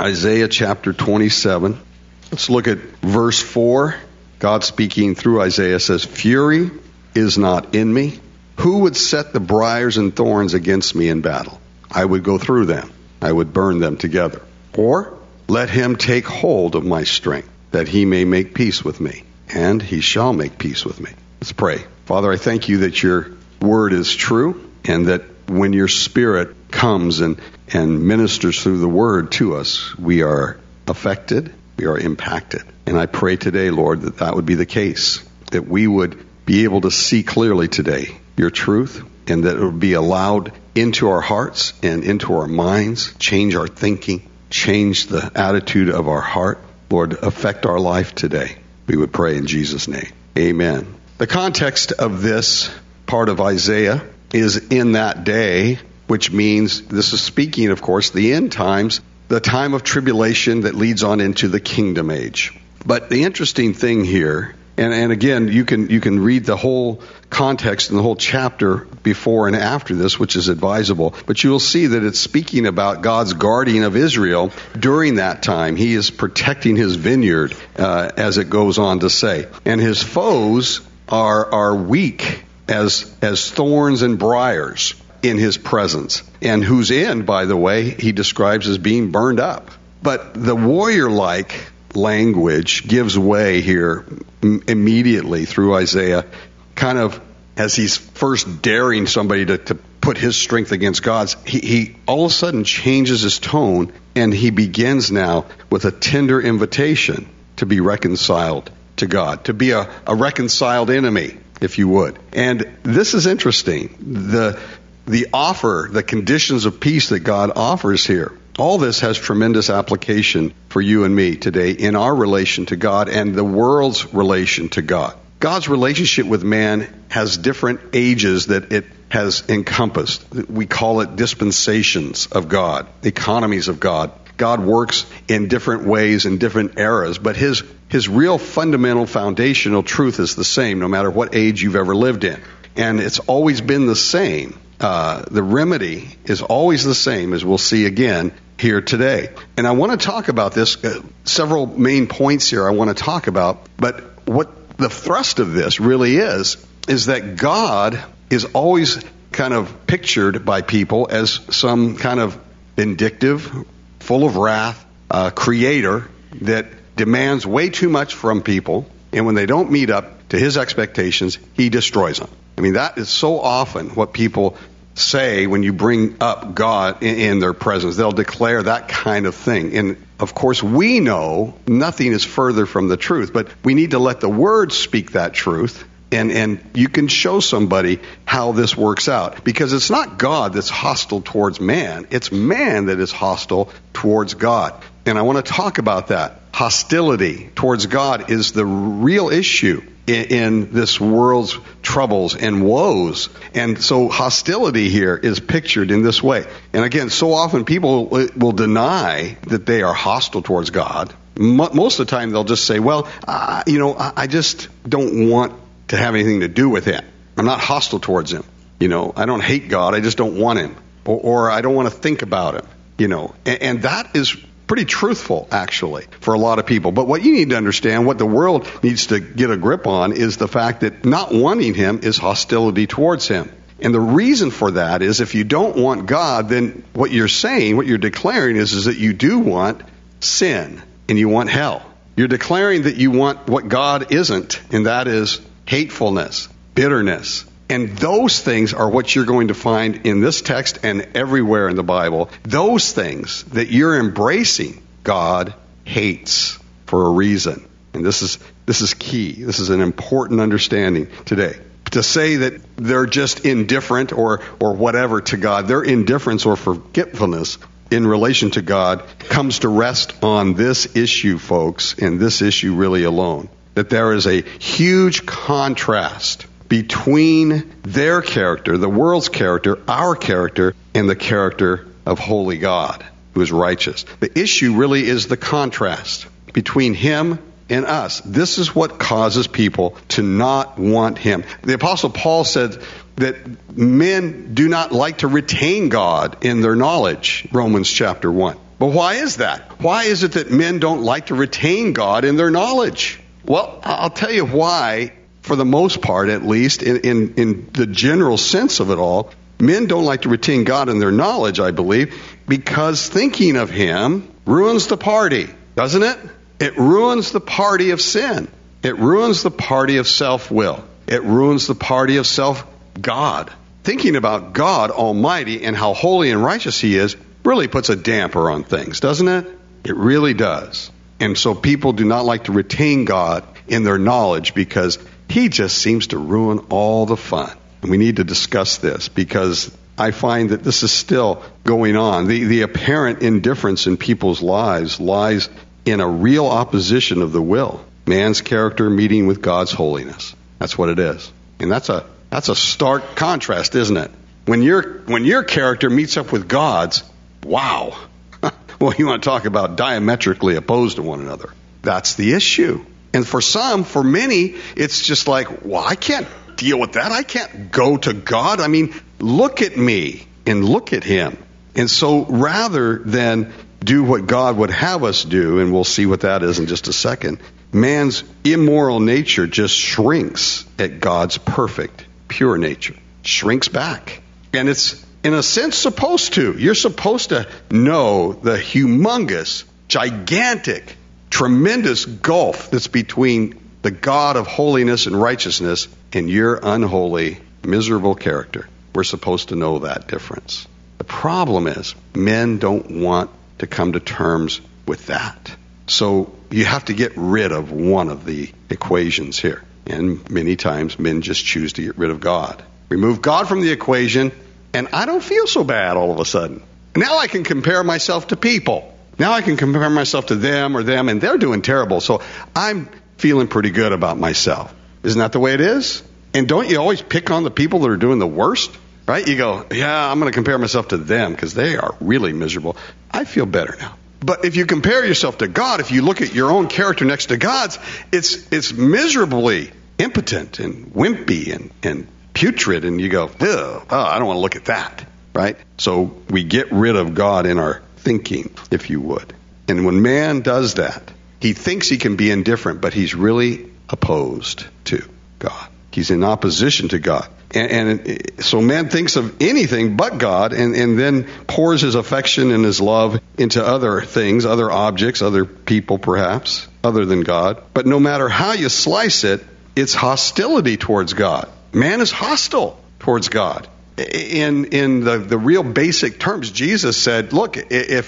Isaiah chapter 27. Let's look at verse 4. God speaking through Isaiah says, "Fury is not in me. Who would set the briars and thorns against me in battle? I would go through them. I would burn them together. Or let him take hold of my strength, that he may make peace with me, and he shall make peace with me." Let's pray. Father, I thank you that your word is true, and that when your Spirit comes and ministers through the word to us, we are affected, we are impacted. And I pray today, Lord, that that would be the case, that we would be able to see clearly today your truth, and that it would be allowed into our hearts and into our minds, change our thinking, change the attitude of our heart. Lord, affect our life today. We would pray in Jesus' name. Amen. The context of this part of Isaiah is in that day, which means this is speaking, of course, the end times, the time of tribulation that leads on into the kingdom age. But the interesting thing here, and again, you can read the whole context and the whole chapter before and after this, which is advisable. But you will see that it's speaking about God's guarding of Israel during that time. He is protecting his vineyard, as it goes on to say. And his foes are weak as thorns and briars in his presence, and whose end, by the way, he describes as being burned up. But the warrior-like language gives way here immediately through Isaiah, kind of as he's first daring somebody to put his strength against God's. He all of a sudden changes his tone, and he begins now with a tender invitation to be reconciled to God, to be a reconciled enemy, if you would. And this is interesting. The offer, the conditions of peace that God offers here, all this has tremendous application for you and me today in our relation to God and the world's relation to God. God's relationship with man has different ages that it has encompassed. We call it dispensations of God, economies of God. God works in different ways in different eras, but his real fundamental foundational truth is the same no matter what age you've ever lived in. And it's always been the same. The remedy is always the same, as we'll see again here today. And I want to talk about this, several main points here I want to talk about, but what the thrust of this really is that God is always kind of pictured by people as some kind of vindictive, full of wrath, creator that demands way too much from people, and when they don't meet up to his expectations, he destroys them. I mean, that is so often what people say when you bring up God in their presence. They'll declare that kind of thing. And of course, we know nothing is further from the truth, but we need to let the Word speak that truth. And you can show somebody how this works out. Because it's not God that's hostile towards man. It's man that is hostile towards God. And I want to talk about that. Hostility towards God is the real issue in this world's troubles and woes. And so hostility here is pictured in this way. And again, so often people will deny that they are hostile towards God. Most of the time they'll just say, well, I just don't want to have anything to do with him. I'm not hostile towards him. I don't hate God. I just don't want him. Or I don't want to think about him. And that is pretty truthful, actually, for a lot of people. But what you need to understand, what the world needs to get a grip on, is the fact that not wanting him is hostility towards him. And the reason for that is if you don't want God, then what you're saying, what you're declaring is that you do want sin and you want hell. You're declaring that you want what God isn't, and that is hatefulness, bitterness. And those things are what you're going to find in this text and everywhere in the Bible. Those things that you're embracing, God hates for a reason. And this is key. This is an important understanding today. To say that they're just indifferent or whatever to God, their indifference or forgetfulness in relation to God comes to rest on this issue, folks, and this issue really alone. That there is a huge contrast between their character, the world's character, our character, and the character of holy God, who is righteous. The issue really is the contrast between him and us. This is what causes people to not want him. The Apostle Paul said that men do not like to retain God in their knowledge, Romans chapter 1. Well, why is that? Why is it that men don't like to retain God in their knowledge? Well, I'll tell you why, for the most part at least, in the general sense of it all. Men don't like to retain God in their knowledge, I believe, because thinking of Him ruins the party, doesn't it? It ruins the party of sin. It ruins the party of self-will. It ruins the party of self-God. Thinking about God Almighty and how holy and righteous He is really puts a damper on things, doesn't it? It really does. And so people do not like to retain God in their knowledge because He just seems to ruin all the fun. And we need to discuss this because I find that this is still going on. The apparent indifference in people's lives lies in a real opposition of the will. Man's character meeting with God's holiness. That's what it is. And that's a stark contrast, isn't it? When your character meets up with God's, wow. Well, you want to talk about diametrically opposed to one another. That's the issue. And for many, it's just like, well, I can't deal with that. I can't go to God. I mean, look at me and look at Him. And so rather than do what God would have us do, and we'll see what that is in just a second, man's immoral nature just shrinks at God's perfect, pure nature. Shrinks back. And it's, in a sense, supposed to. You're supposed to know the humongous, gigantic, tremendous gulf that's between the God of holiness and righteousness and your unholy, miserable character. We're supposed to know that difference. The problem is men don't want to come to terms with that. So you have to get rid of one of the equations here. And many times men just choose to get rid of God. Remove God from the equation, and I don't feel so bad all of a sudden. Now I can compare myself to people. Now I can compare myself to them, and they're doing terrible. So I'm feeling pretty good about myself. Isn't that the way it is? And don't you always pick on the people that are doing the worst? Right? You go, yeah, I'm going to compare myself to them because they are really miserable. I feel better now. But if you compare yourself to God, if you look at your own character next to God's, it's miserably impotent and wimpy and putrid. And you go, I don't want to look at that. Right? So we get rid of God in our thinking, if you would. And when man does that, he thinks he can be indifferent, but he's really opposed to God. He's in opposition to God. And so man thinks of anything but God and then pours his affection and his love into other things, other objects, other people perhaps, other than God. But no matter how you slice it, it's hostility towards God. Man is hostile towards God. In the real basic terms, Jesus said, look,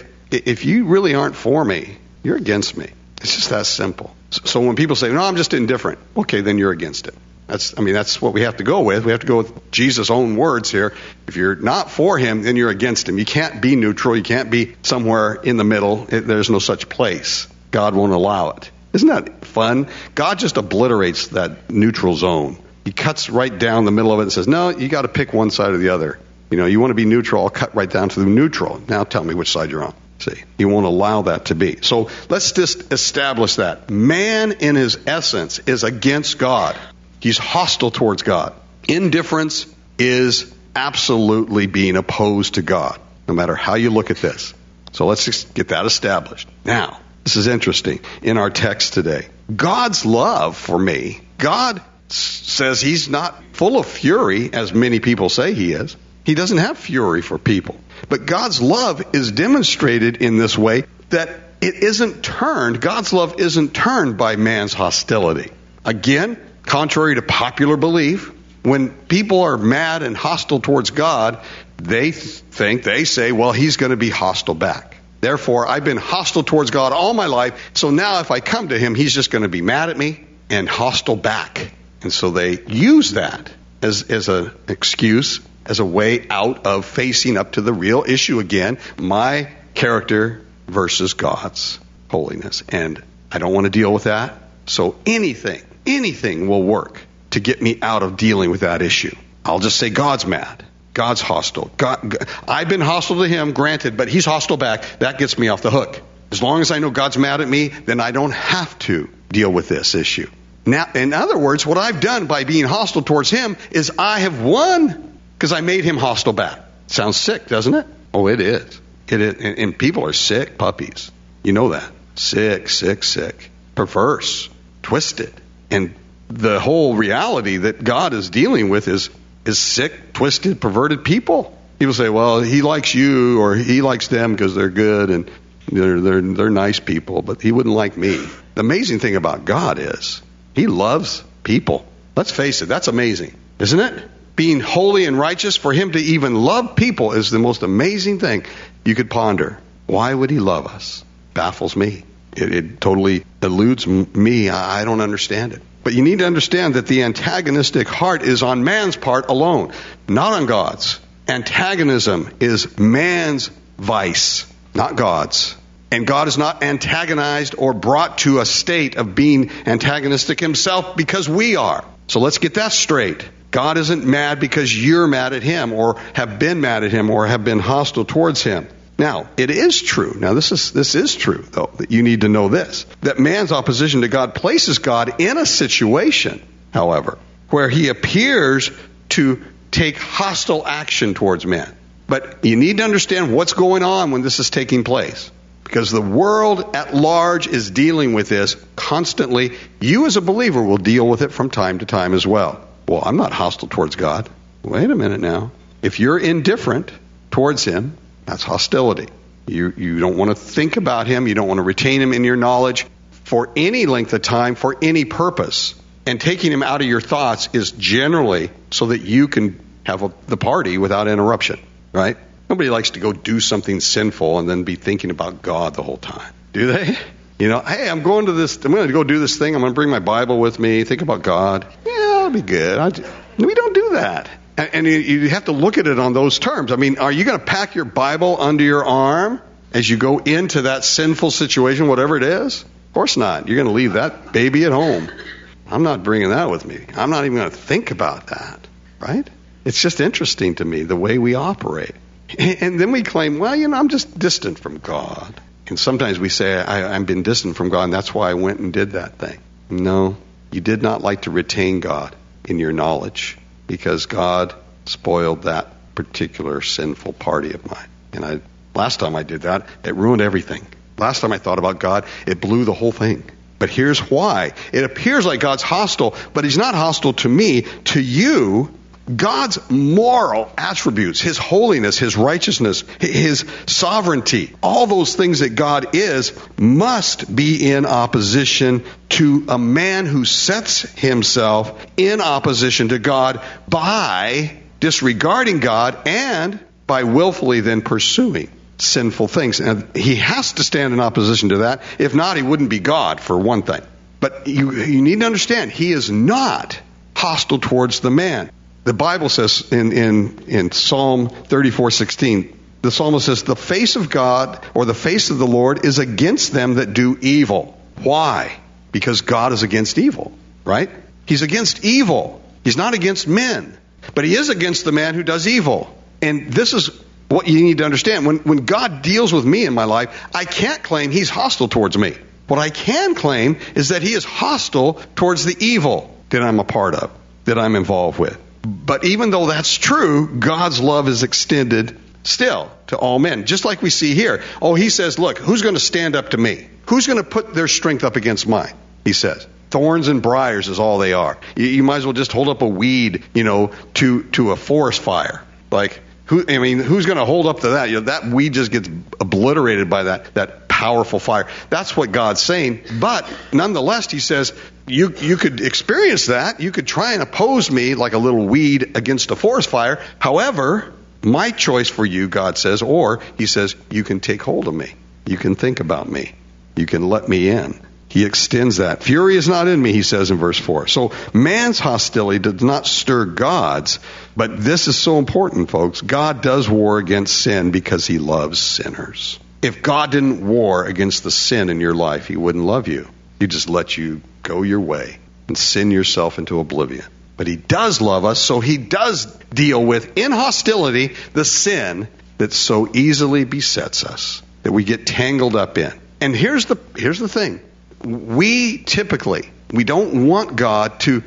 if you really aren't for me, you're against me. It's just that simple. So when people say, no, I'm just indifferent, okay, then you're against it. That's what we have to go with. We have to go with Jesus' own words here. If you're not for Him, then you're against Him. You can't be neutral. You can't be somewhere in the middle. There's no such place. God won't allow it. Isn't that fun? God just obliterates that neutral zone. He cuts right down the middle of it and says, no, you got to pick one side or the other. You want to be neutral, I'll cut right down to the neutral. Now tell me which side you're on. See, He won't allow that to be. So let's just establish that. Man in his essence is against God. He's hostile towards God. Indifference is absolutely being opposed to God, no matter how you look at this. So let's just get that established. Now, this is interesting in our text today. God's love for me, God says He's not full of fury, as many people say He is. He doesn't have fury for people. But God's love is demonstrated in this way that it isn't turned, God's love isn't turned by man's hostility. Again, contrary to popular belief, when people are mad and hostile towards God, they say, well, He's going to be hostile back. Therefore, I've been hostile towards God all my life, so now if I come to Him, He's just going to be mad at me and hostile back. And so they use that as an excuse, as a way out of facing up to the real issue again, my character versus God's holiness. And I don't want to deal with that. So anything will work to get me out of dealing with that issue. I'll just say God's mad. God's hostile. I've been hostile to Him, granted, but He's hostile back. That gets me off the hook. As long as I know God's mad at me, then I don't have to deal with this issue. Now, in other words, what I've done by being hostile towards Him is I have won because I made Him hostile back. Sounds sick, doesn't it? Oh, it is. And people are sick puppies. You know that. Sick, perverse, twisted. And the whole reality that God is dealing with is sick, twisted, perverted people. People say, well, he likes you or he likes them because they're good and they're nice people, but he wouldn't like me. The amazing thing about God is he loves people. Let's face it, that's amazing, isn't it? Being holy and righteous, for him to even love people is the most amazing thing you could ponder. Why would he love us? Baffles me. It totally eludes me. I don't understand it. But you need to understand that the antagonistic heart is on man's part alone, not on God's. Antagonism is man's vice, not God's. And God is not antagonized or brought to a state of being antagonistic himself because we are. So let's get that straight. God isn't mad because you're mad at him or have been mad at him or have been hostile towards him. Now, it is true. Now, this is true, though, that you need to know this, that man's opposition to God places God in a situation, however, where he appears to take hostile action towards men. But you need to understand what's going on when this is taking place, because the world at large is dealing with this constantly. You as a believer will deal with it from time to time as well. Well, I'm not hostile towards God. Wait a minute now. If you're indifferent towards him, that's hostility. You don't want to think about him. You don't want to retain him in your knowledge for any length of time, for any purpose. And taking him out of your thoughts is generally so that you can have the party without interruption, right? Nobody likes to go do something sinful and then be thinking about God the whole time, do they? You know, hey, I'm going to go do this thing. I'm going to bring my Bible with me. Think about God. Yeah, that'll be good. We don't do that. And you have to look at it on those terms. I mean, are you going to pack your Bible under your arm as you go into that sinful situation, whatever it is? Of course not. You're going to leave that baby at home. I'm not bringing that with me. I'm not even going to think about that, right? It's just interesting to me, the way we operate. And then we claim, well, I'm just distant from God. And sometimes we say, I've been distant from God, and that's why I went and did that thing. No, you did not like to retain God in your knowledge, because God spoiled that particular sinful party of mine. And last time I did that, it ruined everything. Last time I thought about God, it blew the whole thing. But here's why. It appears like God's hostile, but he's not hostile to me, to you. God's moral attributes, his holiness, his righteousness, his sovereignty, all those things that God is, must be in opposition to a man who sets himself in opposition to God by disregarding God and by willfully then pursuing sinful things. And he has to stand in opposition to that. If not, he wouldn't be God, for one thing. But you need to understand, he is not hostile towards the man. The Bible says in Psalm 34:16, the psalmist says, the face of God, or the face of the Lord, is against them that do evil. Why? Because God is against evil, right? He's against evil. He's not against men, but he is against the man who does evil. And this is what you need to understand. When God deals with me in my life, I can't claim he's hostile towards me. What I can claim is that he is hostile towards the evil that I'm a part of, that I'm involved with. But even though that's true, God's love is extended still to all men. Just like we see here. Oh, he says, look, who's going to stand up to me? Who's going to put their strength up against mine? He says. Thorns and briars is all they are. You might as well just hold up a weed, to a forest fire. Like, who's going to hold up to that? That weed just gets obliterated by that powerful fire. That's what God's saying. But nonetheless, he says, you could experience that. You could try and oppose me like a little weed against a forest fire. However, my choice for you, God says, or he says, you can take hold of me. You can think about me. You can let me in. He extends that. Fury is not in me, he says in verse 4. So man's hostility does not stir God's. But this is so important, folks. God does war against sin because he loves sinners. If God didn't war against the sin in your life, he wouldn't love you. He'd just let you go your way and sin yourself into oblivion. But he does love us, so he does deal with, in hostility, the sin that so easily besets us, that we get tangled up in. And here's the thing. We don't want God to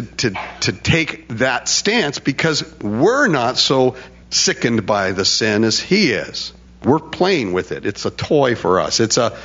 take that stance because we're not so sickened by the sin as he is. We're playing with it. It's a toy for us. It's a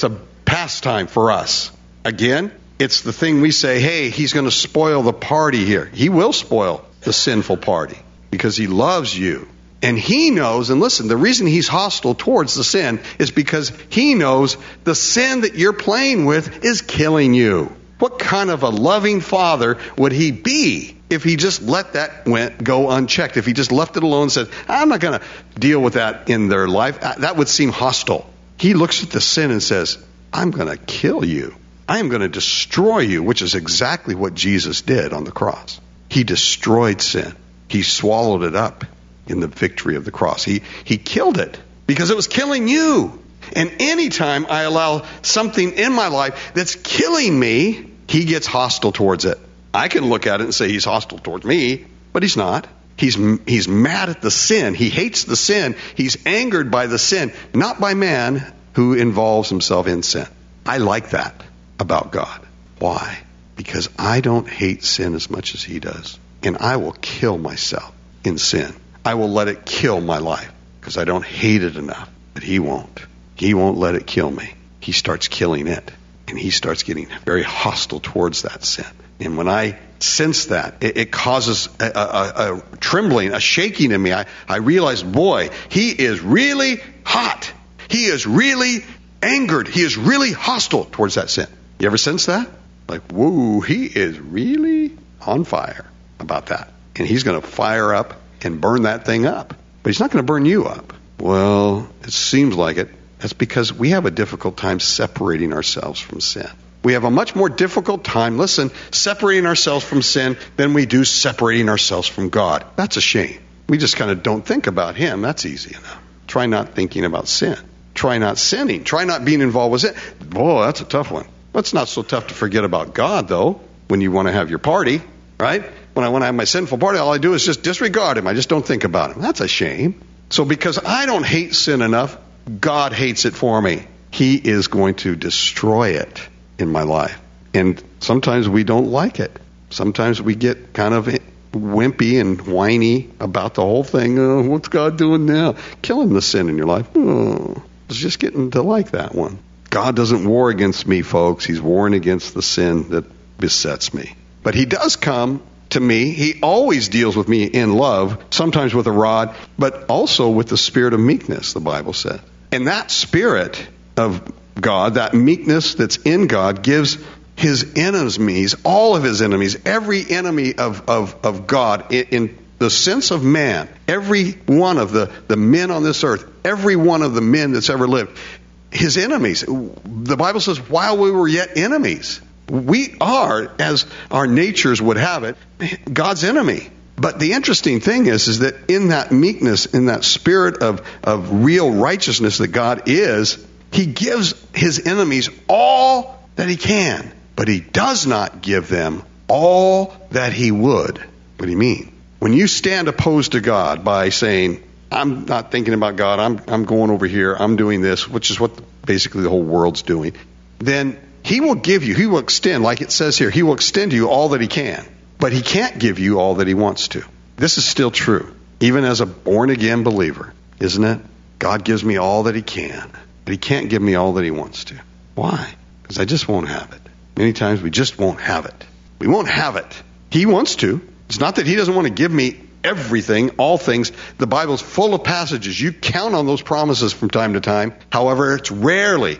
pastime for us. Again, it's the thing we say, hey, he's going to spoil the party here. He will spoil the sinful party because he loves you. And he knows, and listen, the reason he's hostile towards the sin is because he knows the sin that you're playing with is killing you. What kind of a loving father would he be if he just let that go unchecked? If he just left it alone and said, I'm not going to deal with that in their life? That would seem hostile. He looks at the sin and says, I'm going to kill you. I am going to destroy you, which is exactly what Jesus did on the cross. He destroyed sin. He swallowed it up in the victory of the cross. He killed it because it was killing you. And anytime I allow something in my life that's killing me, he gets hostile towards it. I can look at it and say he's hostile towards me, but he's not. He's mad at the sin. He hates the sin. He's angered by the sin, not by man who involves himself in sin. I like that about God. Why? Because I don't hate sin as much as he does. And I will kill myself in sin. I will let it kill my life because I don't hate it enough. But he won't. He won't let it kill me. He starts killing it. And he starts getting very hostile towards that sin. And when I sense that, it causes a trembling, a shaking in me. I realize, boy, he is really hot. He is really angered. He is really hostile towards that sin. You ever sense that? Like, whoa, he is really on fire about that. And he's going to fire up and burn that thing up. But he's not going to burn you up. Well, it seems like it. That's because we have a difficult time separating ourselves from sin. We have a much more difficult time, listen, separating ourselves from sin than we do separating ourselves from God. That's a shame. We just kind of don't think about him. That's easy enough. Try not thinking about sin. Try not sinning. Try not being involved with sin. Boy, that's a tough one. It's not so tough to forget about God, though, when you want to have your party, right? When I want to have my sinful party, all I do is just disregard him. I just don't think about him. That's a shame. So because I don't hate sin enough, God hates it for me. He is going to destroy it in my life. And sometimes we don't like it. Sometimes we get kind of wimpy and whiny about the whole thing. Oh, what's God doing now? Killing the sin in your life. Oh, I was just getting to like that one. God doesn't war against me, folks. He's warring against the sin that besets me. But he does come to me. He always deals with me in love, sometimes with a rod, but also with the spirit of meekness, the Bible says. And that spirit of God, that meekness that's in God, gives his enemies, all of his enemies, every enemy of God, in the sense of man, every one of the men on this earth, every one of the men that's ever lived, his enemies. The Bible says, while we were yet enemies, we are, as our natures would have it, God's enemy. But the interesting thing is that in that meekness, in that spirit of real righteousness that God is, he gives his enemies all that he can. But he does not give them all that he would. What do you mean? When you stand opposed to God by saying, I'm not thinking about God, I'm going over here, I'm doing this, which is what basically the whole world's doing, then he will give you, he will extend, like it says here, he will extend to you all that he can. But he can't give you all that he wants to. This is still true, even as a born-again believer, isn't it? God gives me all that he can, but he can't give me all that he wants to. Why? Because I just won't have it. Many times we just won't have it. We won't have it. He wants to. It's not that he doesn't want to give me everything, all things. The Bible's full of passages. You count on those promises from time to time. However, it's rarely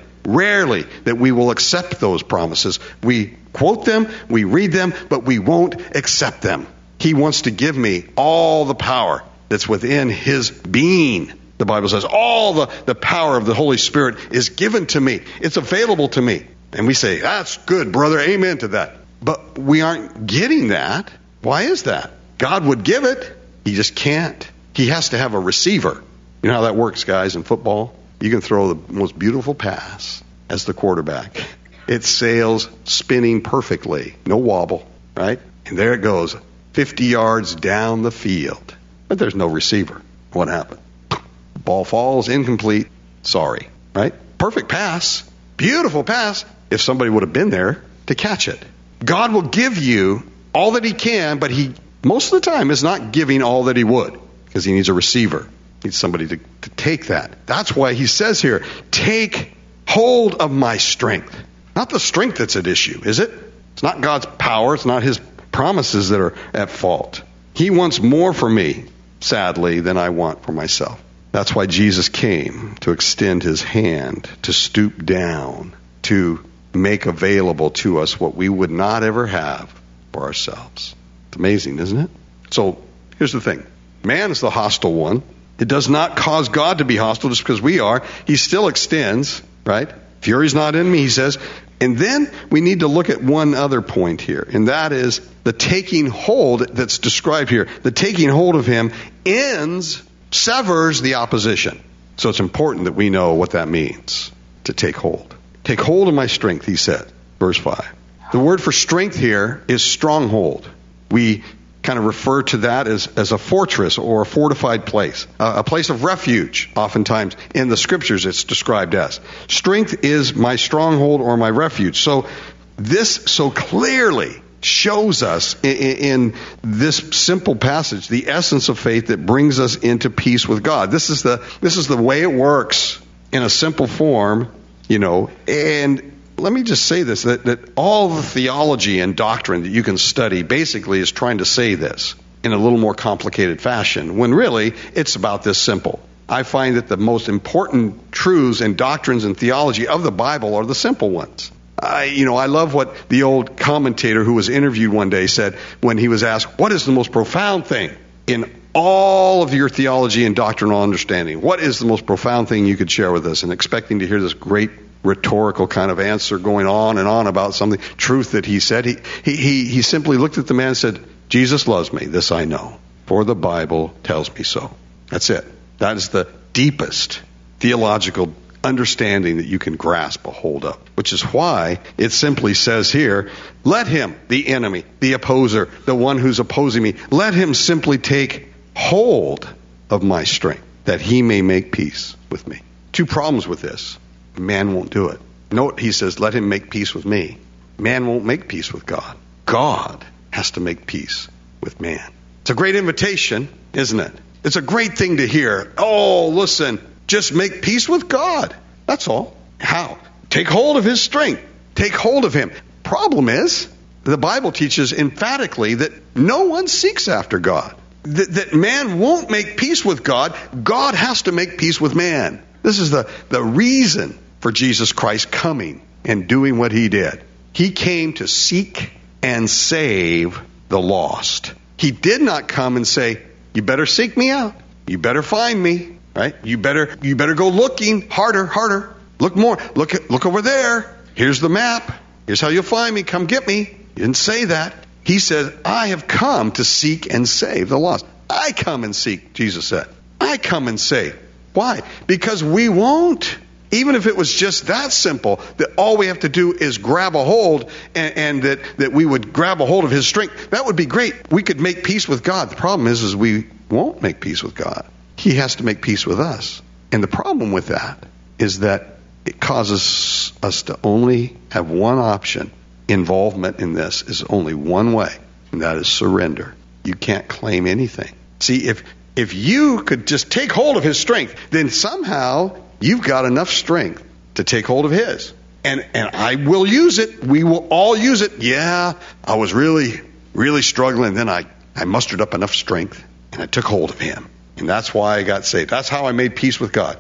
that we will accept those promises. We quote them, we read them, but we won't accept them. He wants to give me all the power that's within his being. The Bible says all the power of the Holy Spirit is given to me. It's available to me. And we say, that's good, brother. Amen to that. But we aren't getting that. Why is that? God would give it. He just can't. He has to have a receiver. You know how that works, guys, in football? You can throw the most beautiful pass as the quarterback. It sails spinning perfectly. No wobble, right? And there it goes, 50 yards down the field. But there's no receiver. What happened? Ball falls, incomplete. Sorry, right? Perfect pass. Beautiful pass. If somebody would have been there to catch it. God will give you all that he can, but he, most of the time, is not giving all that he would because he needs a receiver. Needs somebody to take that. That's why he says here, take hold of my strength. Not the strength that's at issue, is it? It's not God's power. It's not his promises that are at fault. He wants more for me, sadly, than I want for myself. That's why Jesus came, to extend his hand, to stoop down, to make available to us what we would not ever have for ourselves. It's amazing, isn't it? So here's the thing. Man is the hostile one. It does not cause God to be hostile just because we are. He still extends, right? Fury's not in me, he says. And then we need to look at one other point here, and that is the taking hold that's described here. The taking hold of him severs the opposition. So it's important that we know what that means, to take hold. Take hold of my strength, he said, verse 5. The word for strength here is stronghold. We kind of refer to that as a fortress or a fortified place, a place of refuge. Oftentimes in the scriptures it's described as. Strength is my stronghold or my refuge. So this so clearly shows us in this simple passage the essence of faith that brings us into peace with God. This is the way it works in a simple form, and let me just say this, that all the theology and doctrine that you can study basically is trying to say this in a little more complicated fashion, when really it's about this simple. I find that the most important truths and doctrines and theology of the Bible are the simple ones. I love what the old commentator who was interviewed one day said when he was asked, what is the most profound thing in all of your theology and doctrinal understanding? What is the most profound thing you could share with us? And expecting to hear this great rhetorical kind of answer going on and on about something, truth that he said, he simply looked at the man and said, Jesus loves me, this I know, for the Bible tells me so. That's it. That is the deepest theological understanding that you can grasp a hold of, which is why it simply says here, let him, the enemy, the opposer, the one who's opposing me, let him simply take hold of my strength, that he may make peace with me. Two problems with this. Man won't do it. Note, he says, let him make peace with me. Man won't make peace with God. God has to make peace with man. It's a great invitation, isn't it? It's a great thing to hear. Oh, listen, just make peace with God. That's all. How? Take hold of his strength. Take hold of him. Problem is, the Bible teaches emphatically that no one seeks after God. That man won't make peace with God. God has to make peace with man. This is the reason for Jesus Christ coming and doing what he did. He came to seek and save the lost. He did not come and say, you better seek me out. You better find me. Right? You better go looking harder. Look more. Look over there. Here's the map. Here's how you'll find me. Come get me. He didn't say that. He said, I have come to seek and save the lost. I come and seek, Jesus said. I come and save. Why? Because we won't. Even if it was just that simple, that all we have to do is grab a hold and that we would grab a hold of his strength, that would be great. We could make peace with God. The problem is we won't make peace with God. He has to make peace with us. And the problem with that is that it causes us to only have one option. Involvement in this is only one way, and that is surrender. You can't claim anything. See, if you could just take hold of his strength, then somehow you've got enough strength to take hold of his. And I will use it. We will all use it. Yeah, I was really, really struggling. Then I mustered up enough strength, and I took hold of him. And that's why I got saved. That's how I made peace with God.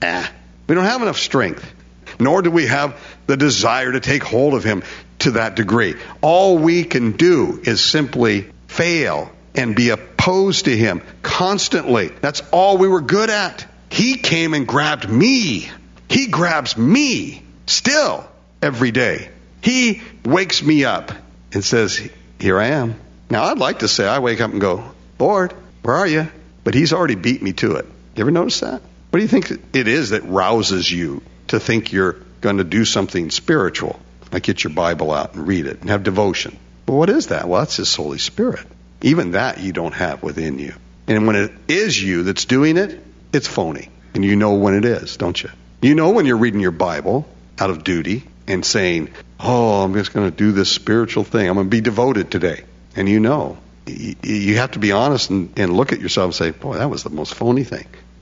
We don't have enough strength, nor do we have the desire to take hold of him to that degree. All we can do is simply fail and be opposed to him constantly. That's all we were good at. He came and grabbed me. He grabs me still every day. He wakes me up and says, here I am. Now, I'd like to say I wake up and go, Lord, where are you? But he's already beat me to it. You ever notice that? What do you think it is that rouses you to think you're going to do something spiritual? Like get your Bible out and read it and have devotion. Well, what is that? Well, that's his Holy Spirit. Even that you don't have within you. And when it is you that's doing it, it's phony. And you know when it is, don't you? You know when you're reading your Bible out of duty and saying, oh, I'm just going to do this spiritual thing. I'm going to be devoted today. And you know. You have to be honest and look at yourself and say, boy, that was the most phony thing.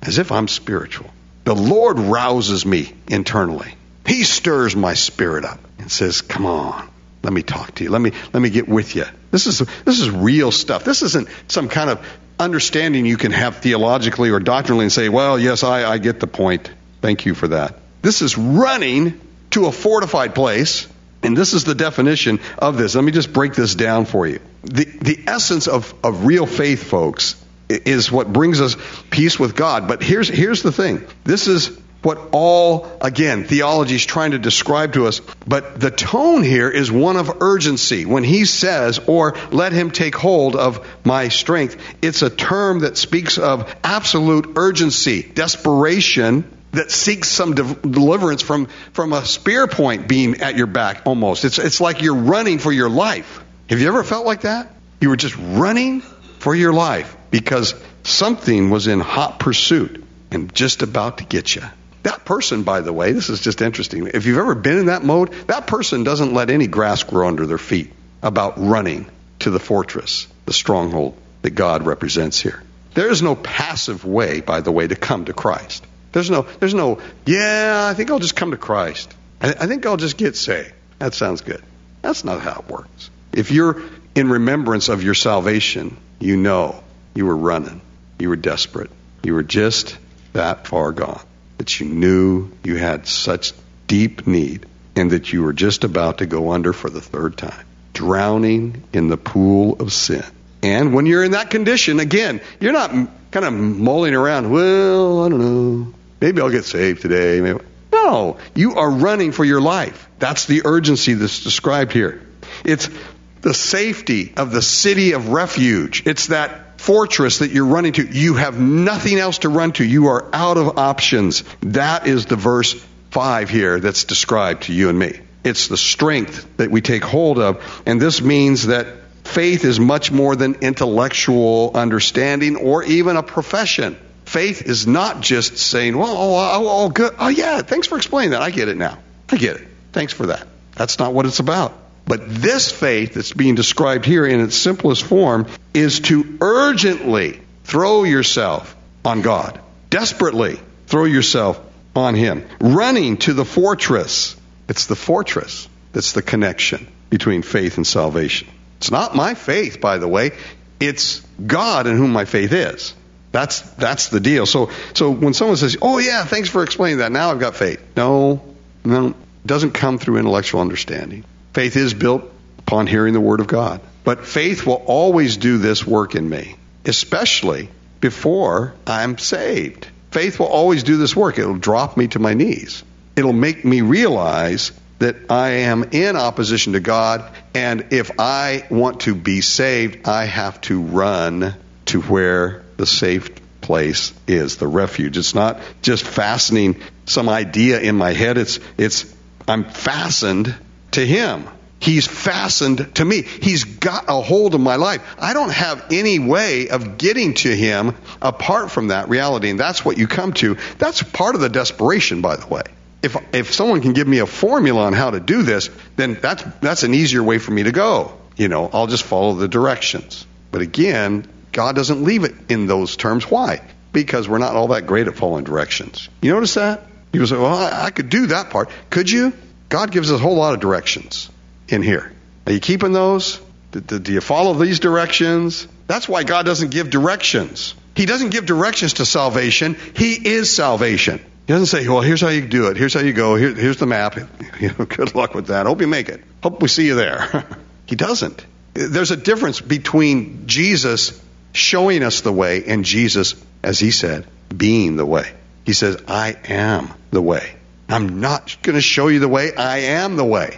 as if I'm spiritual. The Lord rouses me internally. He stirs my spirit up and says, come on, let me talk to you. Let me get with you. This is real stuff. This isn't some kind of understanding you can have theologically or doctrinally and say, well, yes, I get the point. Thank you for that. This is running to a fortified place, and this is the definition of this. Let me just break this down for you. The essence of real faith, folks, is what brings us peace with God. But here's the thing. This is what all, again, theology is trying to describe to us. But the tone here is one of urgency. When he says, or let him take hold of my strength, it's a term that speaks of absolute urgency, desperation, that seeks some deliverance from a spear point being at your back almost. It's like you're running for your life. Have you ever felt like that? You were just running for your life because something was in hot pursuit and just about to get you. That person, by the way, this is just interesting. If you've ever been in that mode, that person doesn't let any grass grow under their feet about running to the fortress, the stronghold that God represents here. There is no passive way, by the way, to come to Christ. There's no, yeah, I think I'll just come to Christ. I think I'll just get saved. That sounds good. That's not how it works. If you're in remembrance of your salvation, you know you were running. You were desperate. You were just that far gone. That you knew you had such deep need and that you were just about to go under for the third time, drowning in the pool of sin. And when you're in that condition, again, you're not kind of mulling around, well, I don't know, maybe I'll get saved today. Maybe. No, you are running for your life. That's the urgency that's described here. It's the safety of the city of refuge. It's that fortress that you're running to. You have nothing else to run to. You are out of options. That is the verse 5 here that's described to you and me. It's the strength that we take hold of. And this means that faith is much more than intellectual understanding or even a profession. Faith is not just saying, well, good. Oh, yeah, thanks for explaining that. I get it now. I get it. Thanks for that. That's not what it's about. But this faith that's being described here in its simplest form is to urgently throw yourself on God. Desperately throw yourself on Him. Running to the fortress. It's the fortress that's the connection between faith and salvation. It's not my faith, by the way. It's God in whom my faith is. That's the deal. So when someone says, oh yeah, thanks for explaining that, now I've got faith. No, it doesn't come through intellectual understanding. Faith is built upon hearing the Word of God. But faith will always do this work in me, especially before I'm saved. Faith will always do this work. It'll drop me to my knees. It'll make me realize that I am in opposition to God, and if I want to be saved, I have to run to where the safe place is, the refuge. It's not just fastening some idea in my head. It's I'm fastened to Him. He's fastened to me. He's got a hold of my life. I don't have any way of getting to Him apart from that reality, and that's what you come to. That's part of the desperation, by the way. If someone can give me a formula on how to do this, then that's an easier way for me to go. I'll just follow the directions. But again, God doesn't leave it in those terms. Why? Because we're not all that great at following directions. You notice that? You say, well, I could do that part. Could you? God gives us a whole lot of directions in here. Are you keeping those? Do you follow these directions? That's why God doesn't give directions. He doesn't give directions to salvation. He is salvation. He doesn't say, well, here's how you do it. Here's how you go. Here's the map. Good luck with that. Hope you make it. Hope we see you there. He doesn't. There's a difference between Jesus showing us the way and Jesus, as He said, being the way. He says, I am the way. I'm not going to show you the way. I am the way.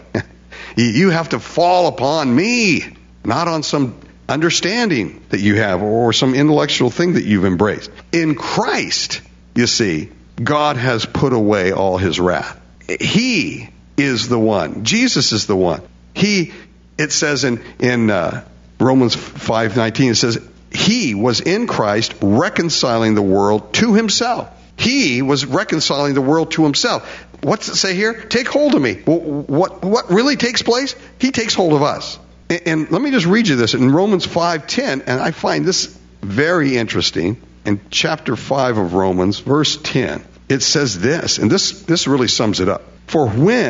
You have to fall upon me, not on some understanding that you have or some intellectual thing that you've embraced. In Christ, you see, God has put away all His wrath. He is the one. Jesus is the one. It says in Romans 5:19, it says, He was in Christ reconciling the world to Himself. He was reconciling the world to Himself. What's it say here? Take hold of me. Well, what really takes place? He takes hold of us. And let me just read you this in Romans 5:10, and I find this very interesting. in chapter 5 of Romans, verse 10, it says this, and this really sums it up. For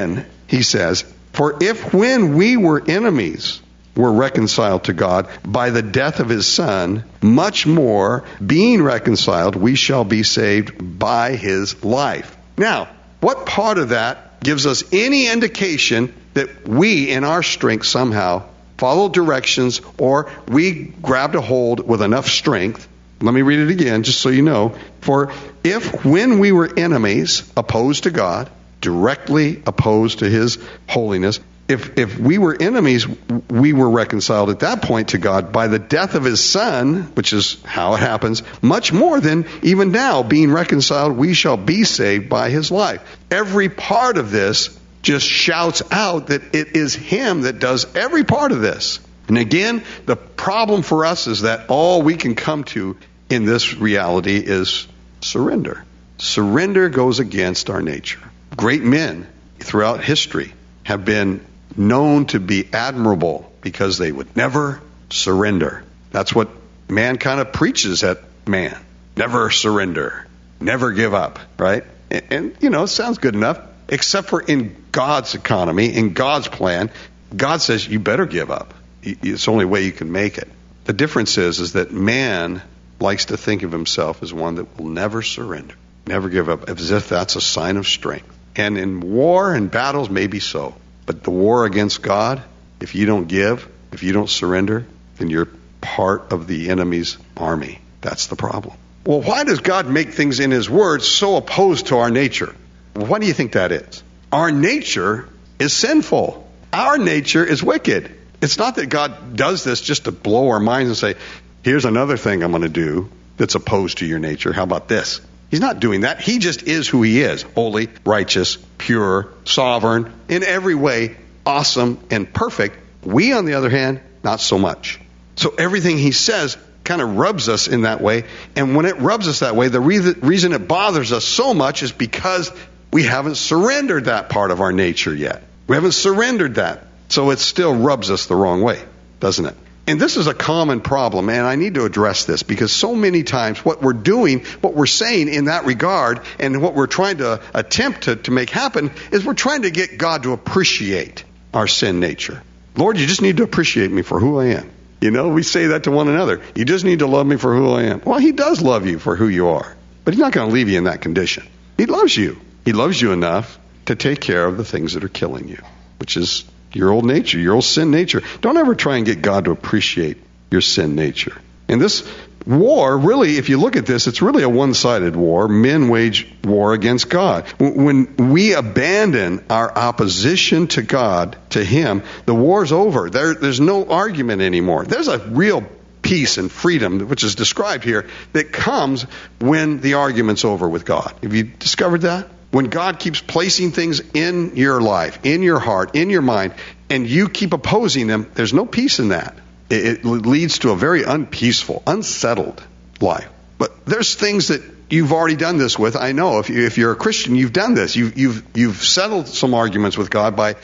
if when we were enemies, were reconciled to God by the death of his Son, much more, being reconciled, we shall be saved by his life. Now, what part of that gives us any indication that we, in our strength, somehow followed directions or we grabbed a hold with enough strength? Let me read it again, just so you know. For if when we were enemies, opposed to God, directly opposed to his holiness, if we were enemies, we were reconciled at that point to God by the death of his Son, which is how it happens, much more than even now, being reconciled, we shall be saved by his life. Every part of this just shouts out that it is him that does every part of this. And again, the problem for us is that all we can come to in this reality is surrender. Surrender goes against our nature. Great men throughout history have been known to be admirable because they would never surrender. That's what man kind of preaches at man. Never surrender. Never give up, right? And it sounds good enough, except for in God's economy, in God's plan, God says you better give up. It's the only way you can make it. The difference is that man likes to think of himself as one that will never surrender, never give up, as if that's a sign of strength. And in war and battles, maybe so. But the war against God, if you don't give, if you don't surrender, then you're part of the enemy's army. That's the problem. Well, why does God make things in his word so opposed to our nature? Well, why do you think that is? Our nature is sinful. Our nature is wicked. It's not that God does this just to blow our minds and say, here's another thing I'm going to do that's opposed to your nature. How about this? He's not doing that. He just is who he is. Holy, righteous, pure, sovereign, in every way, awesome and perfect. We, on the other hand, not so much. So everything he says kind of rubs us in that way. And when it rubs us that way, the reason it bothers us so much is because we haven't surrendered that part of our nature yet. We haven't surrendered that. So it still rubs us the wrong way, doesn't it? And this is a common problem, and I need to address this because so many times what we're doing, what we're saying in that regard, and what we're trying to attempt to make happen is we're trying to get God to appreciate our sin nature. Lord, you just need to appreciate me for who I am. We say that to one another. You just need to love me for who I am. Well, he does love you for who you are, but he's not going to leave you in that condition. He loves you. He loves you enough to take care of the things that are killing you, which is your old nature, your old sin nature. Don't ever try and get God to appreciate your sin nature. And this war, really, if you look at this, it's really a one-sided war. Men wage war against God. When we abandon our opposition to God, to him, the war's over. There's no argument anymore. There's a real peace and freedom, which is described here, that comes when the argument's over with God. Have you discovered that? When God keeps placing things in your life, in your heart, in your mind, and you keep opposing them, there's no peace in that. It leads to a very unpeaceful, unsettled life. But there's things that you've already done this with. I know if you're a Christian, you've done this. You've settled some arguments with God by,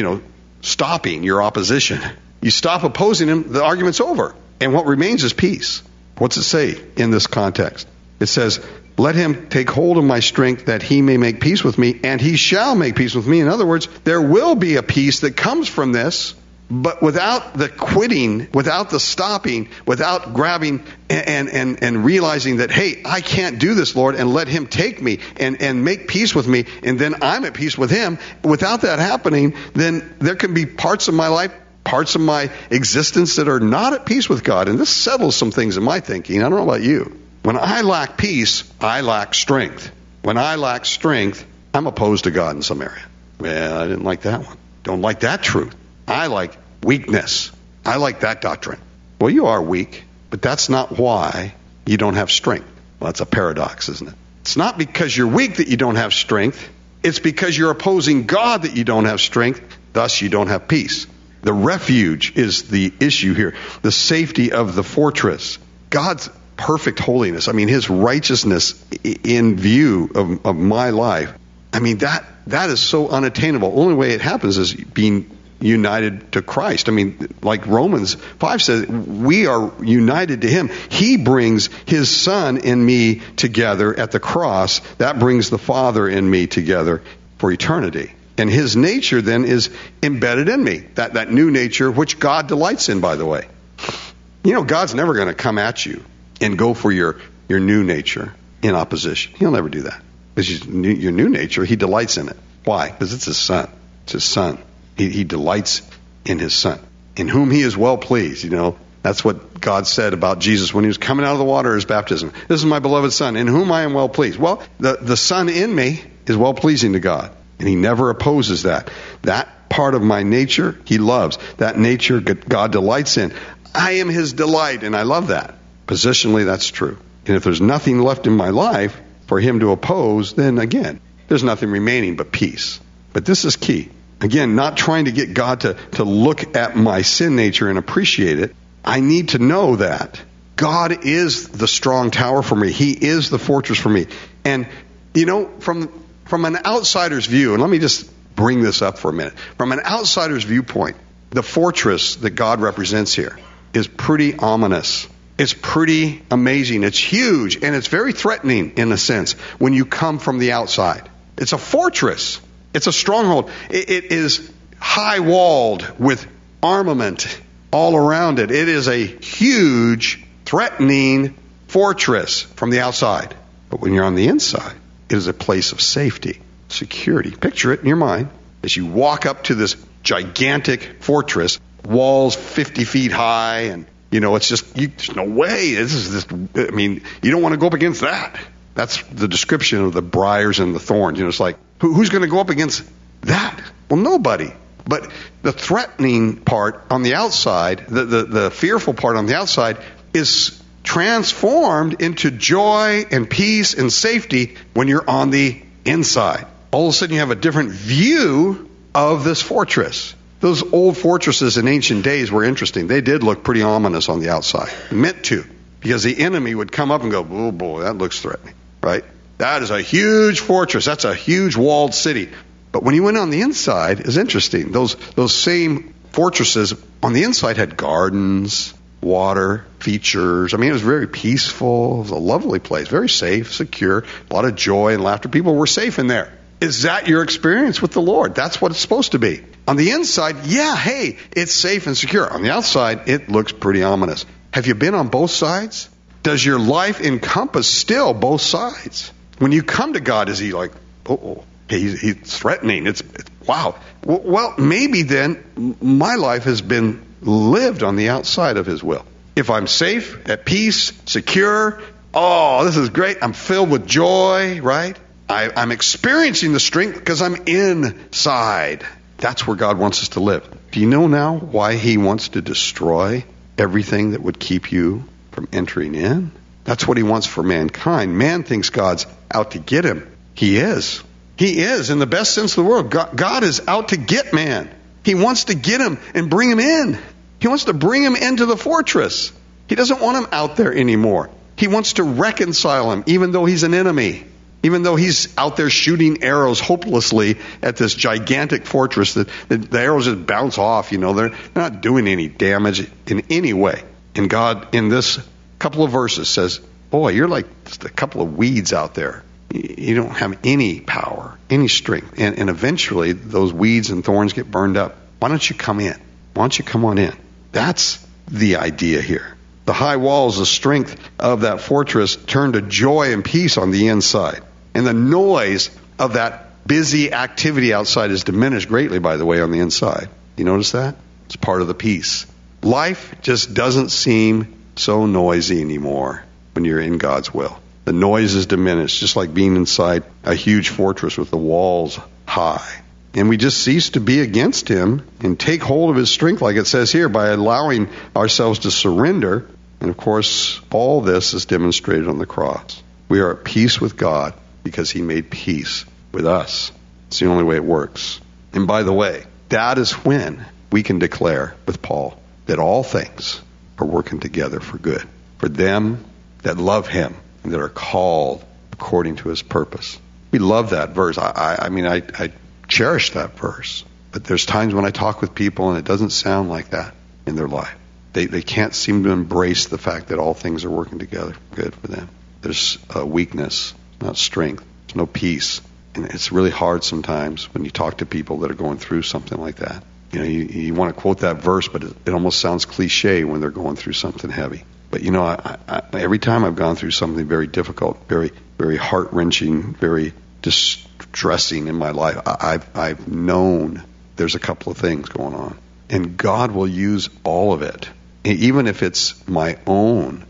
stopping your opposition. You stop opposing him, the argument's over. And what remains is peace. What's it say in this context? It says, let him take hold of my strength that he may make peace with me, and he shall make peace with me. In other words, there will be a peace that comes from this, but without the quitting, without the stopping, without grabbing and realizing that, hey, I can't do this, Lord, and let him take me and make peace with me, and then I'm at peace with him. Without that happening, then there can be parts of my life, parts of my existence that are not at peace with God. And this settles some things in my thinking. I don't know about you. When I lack peace, I lack strength. When I lack strength, I'm opposed to God in some area. Well, I didn't like that one. Don't like that truth. I like weakness. I like that doctrine. Well, you are weak, but that's not why you don't have strength. Well, that's a paradox, isn't it? It's not because you're weak that you don't have strength. It's because you're opposing God that you don't have strength. Thus, you don't have peace. The refuge is the issue here. The safety of the fortress. God's perfect holiness. I mean, his righteousness in view of my life. I mean, that is so unattainable. Only way it happens is being united to Christ. I mean, like Romans 5 says, we are united to him. He brings his Son in me together at the cross. That brings the Father in me together for eternity. And his nature then is embedded in me. That new nature, which God delights in, by the way. You know, God's never going to come at you and go for your new nature in opposition. He'll never do that. Because your new nature, he delights in it. Why? Because it's his Son. It's his Son. He delights in his Son, in whom he is well pleased. You know, that's what God said about Jesus when he was coming out of the water at his baptism. This is my beloved Son, in whom I am well pleased. Well, the Son in me is well pleasing to God. And he never opposes that. That part of my nature, he loves. That nature, God delights in. I am his delight, and I love that. Positionally, that's true. And if there's nothing left in my life for him to oppose, then again, there's nothing remaining but peace. But this is key. Again, not trying to get God to look at my sin nature and appreciate it. I need to know that God is the strong tower for me. He is the fortress for me. And, you know, from an outsider's view, and let me just bring this up for a minute. From an outsider's viewpoint, the fortress that God represents here is pretty ominous. It's pretty amazing. It's huge, and it's very threatening in a sense when you come from the outside. It's a fortress. It's a stronghold. It is high-walled with armament all around it. It is a huge, threatening fortress from the outside. But when you're on the inside, it is a place of safety, security. Picture it in your mind as you walk up to this gigantic fortress, walls 50 feet high, and you know, it's just, there's no way. You don't want to go up against that. That's the description of the briars and the thorns. You know, it's like, who's going to go up against that? Well, nobody. But the threatening part on the outside, the fearful part on the outside, is transformed into joy and peace and safety when you're on the inside. All of a sudden you have a different view of this fortress. Those old fortresses in ancient days were interesting. They did look pretty ominous on the outside. Meant to. Because the enemy would come up and go, oh boy, that looks threatening. Right? That is a huge fortress. That's a huge walled city. But when you went on the inside, it's interesting. Those same fortresses on the inside had gardens, water, features. I mean, it was very peaceful. It was a lovely place. Very safe, secure. A lot of joy and laughter. People were safe in there. Is that your experience with the Lord? That's what it's supposed to be. On the inside, yeah, hey, it's safe and secure. On the outside, it looks pretty ominous. Have you been on both sides? Does your life encompass still both sides? When you come to God, is he like, he's threatening. It's wow. Well, maybe then my life has been lived on the outside of his will. If I'm safe, at peace, secure, oh, this is great. I'm filled with joy, right? I'm experiencing the strength because I'm inside. That's where God wants us to live. Do you know now why he wants to destroy everything that would keep you from entering in? That's what he wants for mankind. Man thinks God's out to get him. He is. He is, in the best sense of the word. God is out to get man. He wants to get him and bring him in. He wants to bring him into the fortress. He doesn't want him out there anymore. He wants to reconcile him, even though he's an enemy. Even though he's out there shooting arrows hopelessly at this gigantic fortress, that the arrows just bounce off, you know, they're not doing any damage in any way. And God, in this couple of verses, says, boy, you're like just a couple of weeds out there. You don't have any power, any strength. And eventually, those weeds and thorns get burned up. Why don't you come in? Why don't you come on in? That's the idea here. The high walls, the strength of that fortress turn to joy and peace on the inside. And the noise of that busy activity outside is diminished greatly, by the way, on the inside. You notice that? It's part of the peace. Life just doesn't seem so noisy anymore when you're in God's will. The noise is diminished, just like being inside a huge fortress with the walls high. And we just cease to be against him and take hold of his strength, like it says here, by allowing ourselves to surrender. And of course, all this is demonstrated on the cross. We are at peace with God because he made peace with us. It's the only way it works. And by the way, that is when we can declare with Paul that all things are working together for good, for them that love him and that are called according to his purpose. We love that verse. I cherish that verse. But there's times when I talk with people and it doesn't sound like that in their life. They can't seem to embrace the fact that all things are working together good for them. There's a weakness, not strength. There's no peace. And it's really hard sometimes when you talk to people that are going through something like that. You know, you want to quote that verse, but it almost sounds cliche when they're going through something heavy. But you know, I every time I've gone through something very difficult, very, very heart-wrenching, very distressing in my life, I've known there's a couple of things going on. And God will use all of it, even if it's my own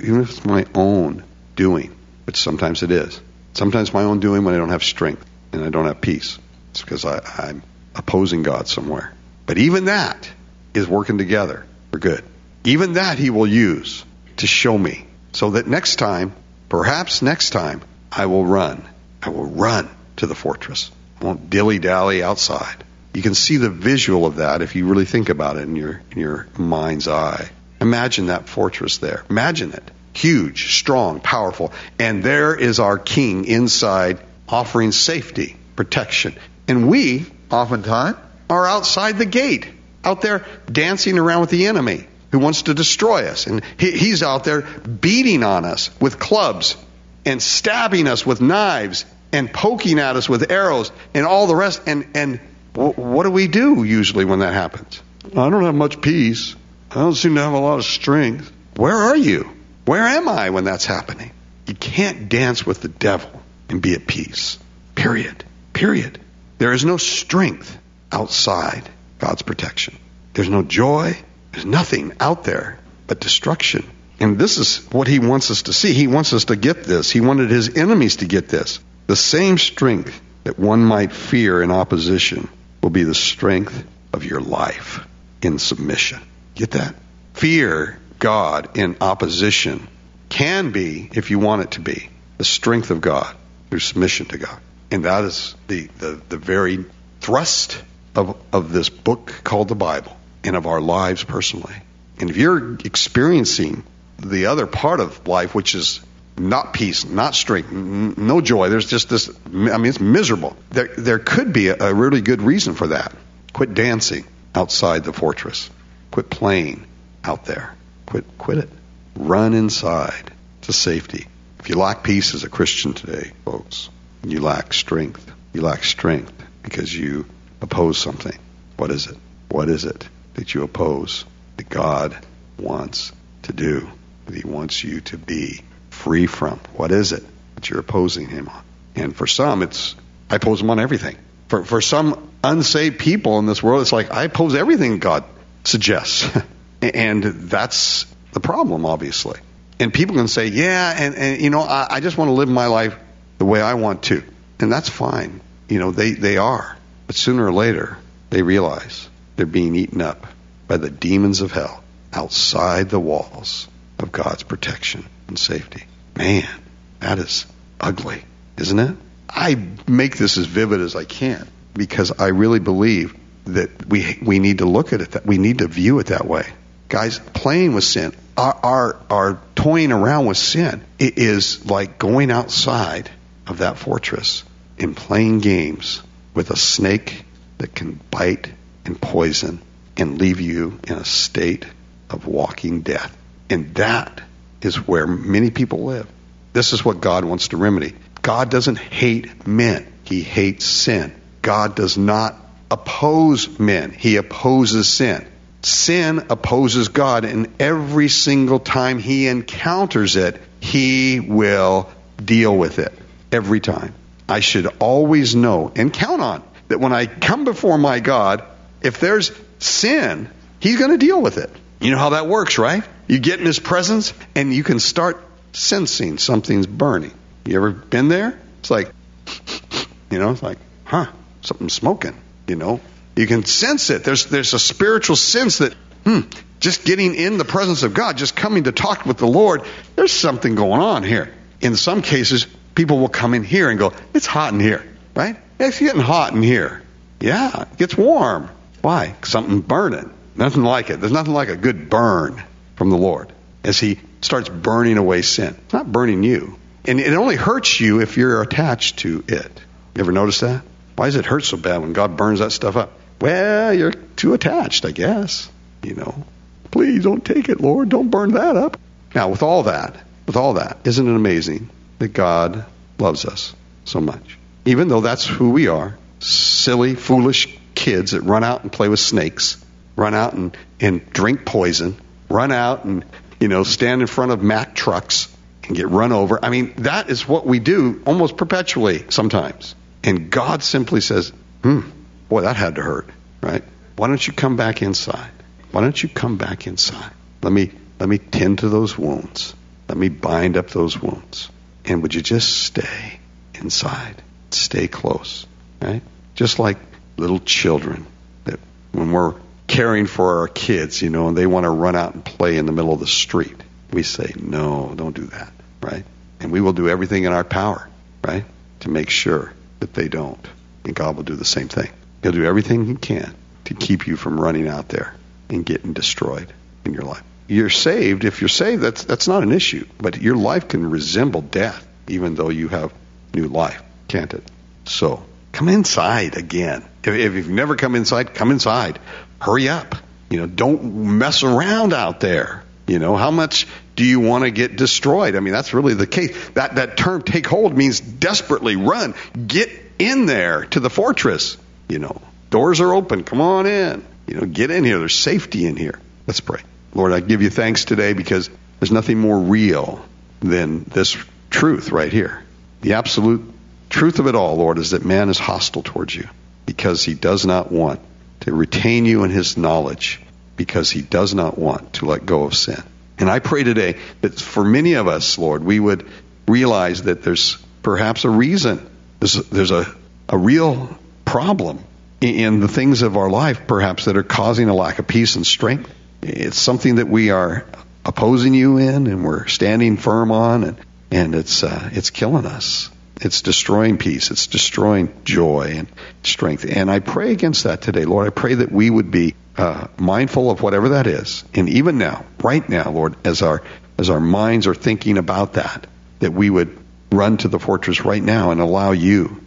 doing, which sometimes it is. Sometimes my own doing when I don't have strength and I don't have peace. It's because I'm opposing God somewhere. But even that is working together for good. Even that He will use to show me, so that next time, perhaps next time, I will run. I will run to the fortress. I won't dilly-dally outside. You can see the visual of that if you really think about it in your mind's eye. Imagine that fortress there. Imagine it. Huge, strong, powerful. And there is our King inside offering safety, protection. And we, oftentimes, are outside the gate, out there dancing around with the enemy who wants to destroy us. And he's out there beating on us with clubs and stabbing us with knives and poking at us with arrows and all the rest. And what do we do usually when that happens? I don't have much peace. I don't seem to have a lot of strength. Where are you? Where am I when that's happening? You can't dance with the devil and be at peace. Period. Period. There is no strength outside God's protection. There's no joy. There's nothing out there but destruction. And this is what He wants us to see. He wants us to get this. He wanted His enemies to get this. The same strength that one might fear in opposition will be the strength of your life in submission. Get that? Fear God in opposition can be, if you want it to be, the strength of God through submission to God. And that is the very thrust of this book called the Bible and of our lives personally. And if you're experiencing the other part of life, which is not peace, not strength, no joy, there's just this, it's miserable. There could be a really good reason for that. Quit dancing outside the fortress. Quit playing out there. Quit it. Run inside to safety. If you lack peace as a Christian today, folks, you lack strength. You lack strength because you oppose something. What is it? What is it that you oppose that God wants to do, that He wants you to be free from? What is it that you're opposing Him on? And for some, I oppose Him on everything. For some unsaved people in this world, it's like I oppose everything God suggests. And that's the problem, obviously. And people can say, yeah, and you know, I just want to live my life the way I want to. And that's fine. You know, they are. But sooner or later, they realize they're being eaten up by the demons of hell outside the walls of God's protection and safety. Man, that is ugly, isn't it? I make this as vivid as I can because I really believe that we need to look at it, that we need to view it that way. Guys, playing with sin, our toying around with sin, it is like going outside of that fortress and playing games with a snake that can bite and poison and leave you in a state of walking death. And that is where many people live. This is what God wants to remedy. God doesn't hate men. He hates sin. God does not oppose men. He opposes sin. Sin opposes God, and every single time He encounters it, He will deal with it. Every time. I should always know and count on that when I come before my God, if there's sin, He's going to deal with it. You know how that works, right? You get in His presence and you can start sensing something's burning. You ever been there? It's like, it's like, something's smoking, You can sense it. There's a spiritual sense that, just getting in the presence of God, just coming to talk with the Lord, there's something going on here. In some cases, people will come in here and go, it's hot in here, right? It's getting hot in here. Yeah, it gets warm. Why? Something burning. Nothing like it. There's nothing like a good burn from the Lord as He starts burning away sin. It's not burning you. And it only hurts you if you're attached to it. You ever notice that? Why does it hurt so bad when God burns that stuff up? Well, you're too attached, I guess. Please don't take it, Lord. Don't burn that up. Now, with all that, isn't it amazing that God loves us so much? Even though that's who we are, silly, foolish kids that run out and play with snakes, run out and drink poison, run out and, stand in front of Mack trucks and get run over. I mean, that is what we do almost perpetually sometimes. And God simply says, boy, that had to hurt, right? Why don't you come back inside? Why don't you come back inside? Let me tend to those wounds. Let me bind up those wounds. And would you just stay inside? Stay close, right? Just like little children, that when we're caring for our kids, and they want to run out and play in the middle of the street, we say, no, don't do that, right? And we will do everything in our power, right, to make sure that they don't. And God will do the same thing. He'll do everything He can to keep you from running out there and getting destroyed in your life. You're saved. If you're saved, that's not an issue. But your life can resemble death, even though you have new life, can't it? So come inside again. If you've never come inside, come inside. Hurry up. Don't mess around out there. How much do you want to get destroyed? I mean, that's really the case. That term "take hold" means desperately run. Get in there to the fortress. Doors are open. Come on in. Get in here. There's safety in here. Let's pray. Lord, I give you thanks today because there's nothing more real than this truth right here. The absolute truth of it all, Lord, is that man is hostile towards you because he does not want to retain you in his knowledge, because he does not want to let go of sin. And I pray today that for many of us, Lord, we would realize that there's perhaps a reason. There's a real problem in the things of our life, perhaps, that are causing a lack of peace and strength. It's something that we are opposing you in, and we're standing firm on, and it's killing us. It's destroying peace. It's destroying joy and strength. And I pray against that today, Lord. I pray that we would be mindful of whatever that is. And even now, right now, Lord, as our minds are thinking about that we would run to the fortress right now and allow you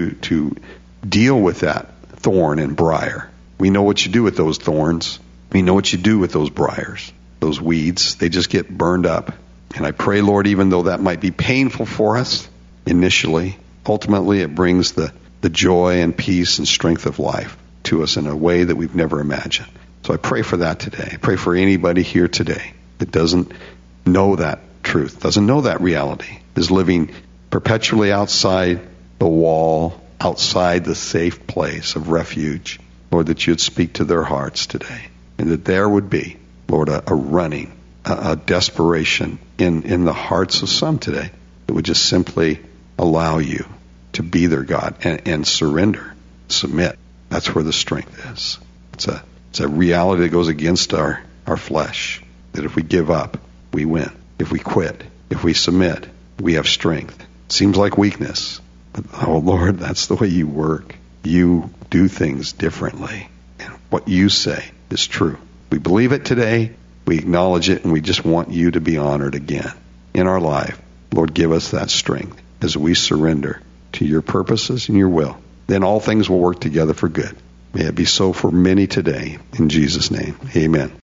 to deal with that thorn and briar. We know what you do with those thorns. We know what you do with those briars, those weeds. They just get burned up. And I pray, Lord, even though that might be painful for us initially, ultimately it brings the joy and peace and strength of life to us in a way that we've never imagined. So I pray for that today. I pray for anybody here today that doesn't know that truth, doesn't know that reality, is living perpetually outside the wall, outside the safe place of refuge. Lord, that you'd speak to their hearts today, and that there would be, Lord, a running, a desperation in the hearts of some today that would just simply allow you to be their God and surrender, submit. That's where the strength is. It's a reality that goes against our flesh, that if we give up, we win. If we quit, if we submit, we have strength. It seems like weakness. But, oh, Lord, that's the way you work. You do things differently. And what you say is true. We believe it today. We acknowledge it, and we just want you to be honored again in our life. Lord, give us that strength as we surrender to your purposes and your will. Then all things will work together for good. May it be so for many today. In Jesus' name, amen.